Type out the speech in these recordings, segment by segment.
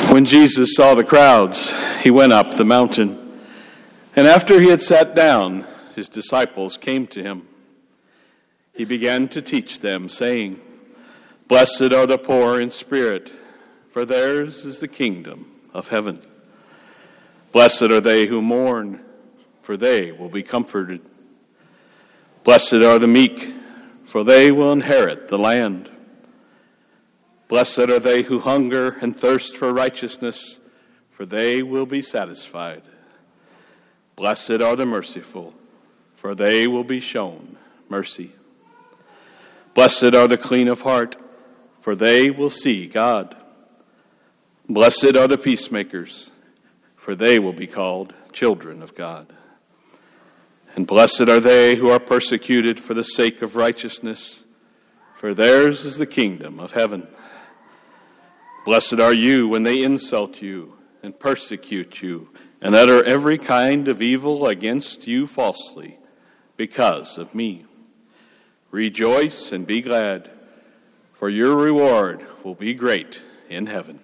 When Jesus saw the crowds, he went up the mountain. And after he had sat down, his disciples came to him. He began to teach them, saying, "Blessed are the poor in spirit, for theirs is the kingdom of heaven. Blessed are they who mourn, for they will be comforted. Blessed are the meek, for they will inherit the land. Blessed are they who hunger and thirst for righteousness, for they will be satisfied. Blessed are the merciful, for they will be shown mercy. Blessed are the clean of heart, for they will see God. Blessed are the peacemakers, for they will be called children of God. And blessed are they who are persecuted for the sake of righteousness, for theirs is the kingdom of heaven. Blessed are you when they insult you and persecute you and utter every kind of evil against you falsely because of me. Rejoice and be glad, for your reward will be great in heaven."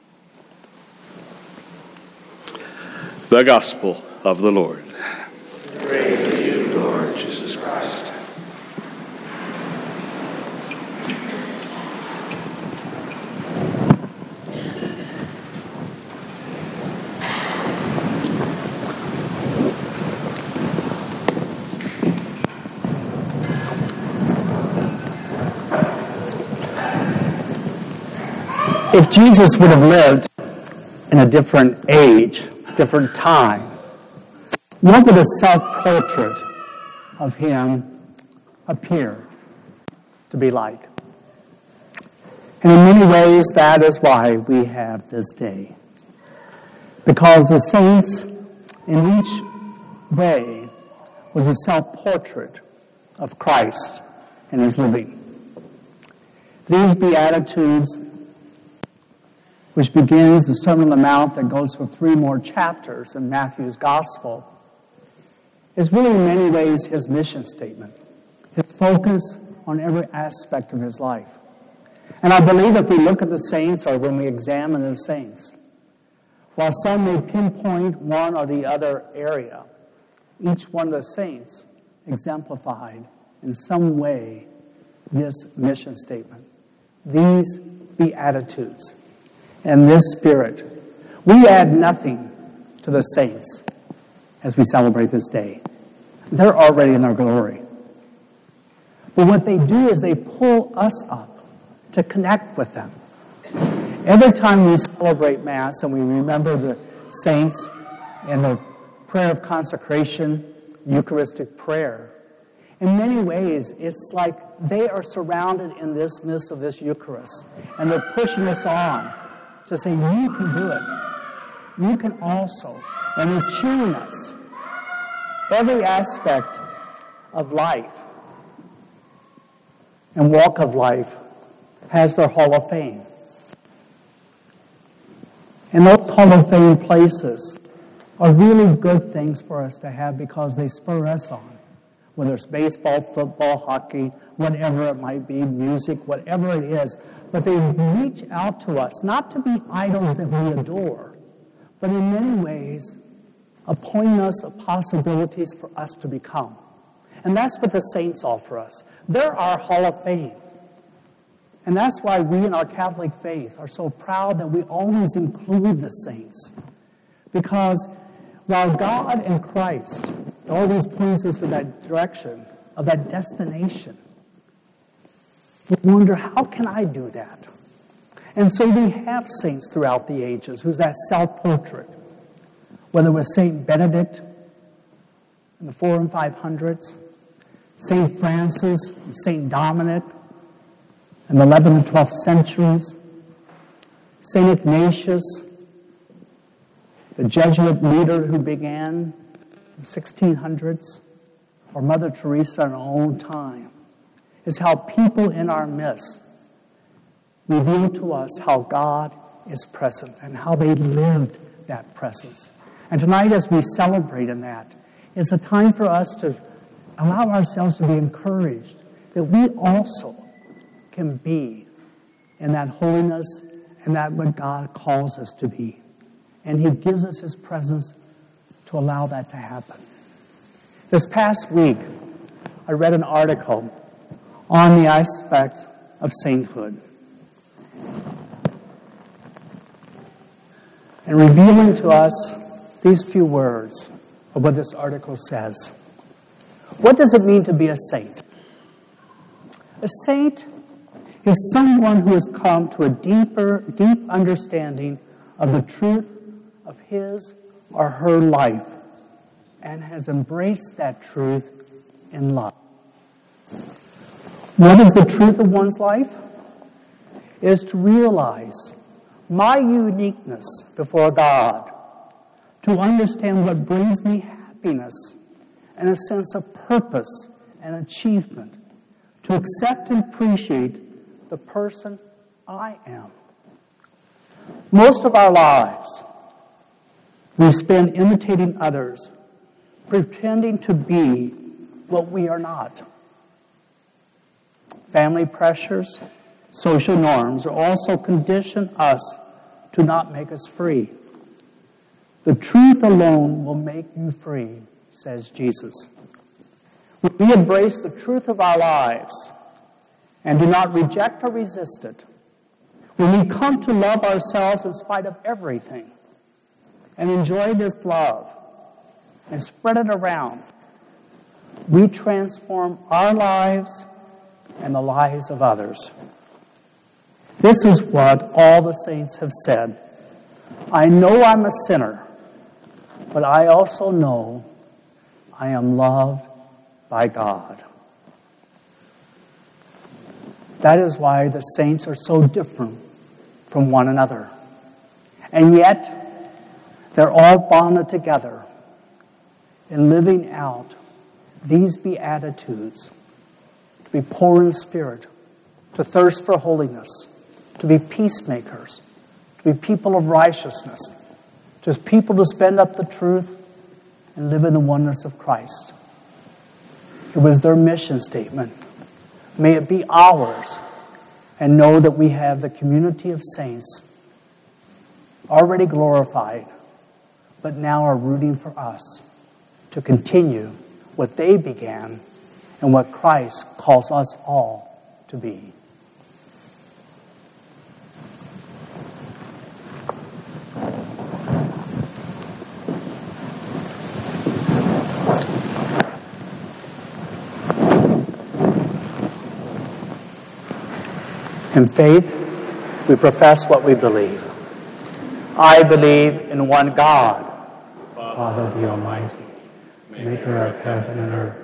The Gospel of the Lord. Praise to you, Lord Jesus Christ. If Jesus would have lived in a different age, different time, what would a self-portrait of him appear to be like? And in many ways, that is why we have this day. Because the saints, in each way, was a self-portrait of Christ and his living. These Beatitudes, which begins the Sermon on the Mount that goes for 3 more chapters in Matthew's Gospel, is really in many ways his mission statement, his focus on every aspect of his life. And I believe if we look at the saints, or when we examine the saints, while some may pinpoint one or the other area, each one of the saints exemplified in some way this mission statement, these Beatitudes. And this spirit, we add nothing to the saints as we celebrate this day. They're already in their glory. But what they do is they pull us up to connect with them. Every time we celebrate Mass and we remember the saints in the prayer of consecration, Eucharistic prayer, in many ways it's like they are surrounded in this midst of this Eucharist, and they're pushing us on to say, you can do it. You can also. And they're cheering us. Every aspect of life and walk of life has their Hall of Fame. And those Hall of Fame places are really good things for us to have because they spur us on. Whether it's baseball, football, hockey, whatever it might be, music, whatever it is. But they reach out to us, not to be idols that we adore, but in many ways, appoint us of possibilities for us to become. And that's what the saints offer us. They're our Hall of Fame. And that's why we in our Catholic faith are so proud that we always include the saints. Because while God and Christ always points us in that direction, of that destination, we wonder, how can I do that? And so we have saints throughout the ages who's that self-portrait. Whether it was St. Benedict in the 400s and 500s, St. Francis, and St. Dominic in the 11th and 12th centuries, St. Ignatius, the Jesuit leader who began in the 1600s, or Mother Teresa in our own time, is how people in our midst reveal to us how God is present and how they lived that presence. And tonight, as we celebrate in that, is a time for us to allow ourselves to be encouraged that we also can be in that holiness and that what God calls us to be. And He gives us His presence to allow that to happen. This past week, I read an article on the aspect of sainthood, and revealing to us these few words of what this article says. What does it mean to be a saint? A saint is someone who has come to a deep understanding of the truth of his or her life and has embraced that truth in love. What is the truth of one's life? It is to realize my uniqueness before God, to understand what brings me happiness and a sense of purpose and achievement, to accept and appreciate the person I am. Most of our lives we spend imitating others, pretending to be what we are not. Family pressures, social norms are also condition us to not make us free. The truth alone will make you free, says Jesus. When we embrace the truth of our lives and do not reject or resist it, when we come to love ourselves in spite of everything and enjoy this love and spread it around, we transform our lives and the lives of others. This is what all the saints have said. I know I'm a sinner, but I also know I am loved by God. That is why the saints are so different from one another. And yet, they're all bonded together in living out these beatitudes: to be poor in spirit, to thirst for holiness, to be peacemakers, to be people of righteousness, just people to spend up the truth and live in the oneness of Christ. It was their mission statement. May it be ours, and know that we have the community of saints already glorified, but now are rooting for us to continue what they began and what Christ calls us all to be. In faith, we profess what we believe. I believe in one God, Father the Almighty, maker of heaven and earth,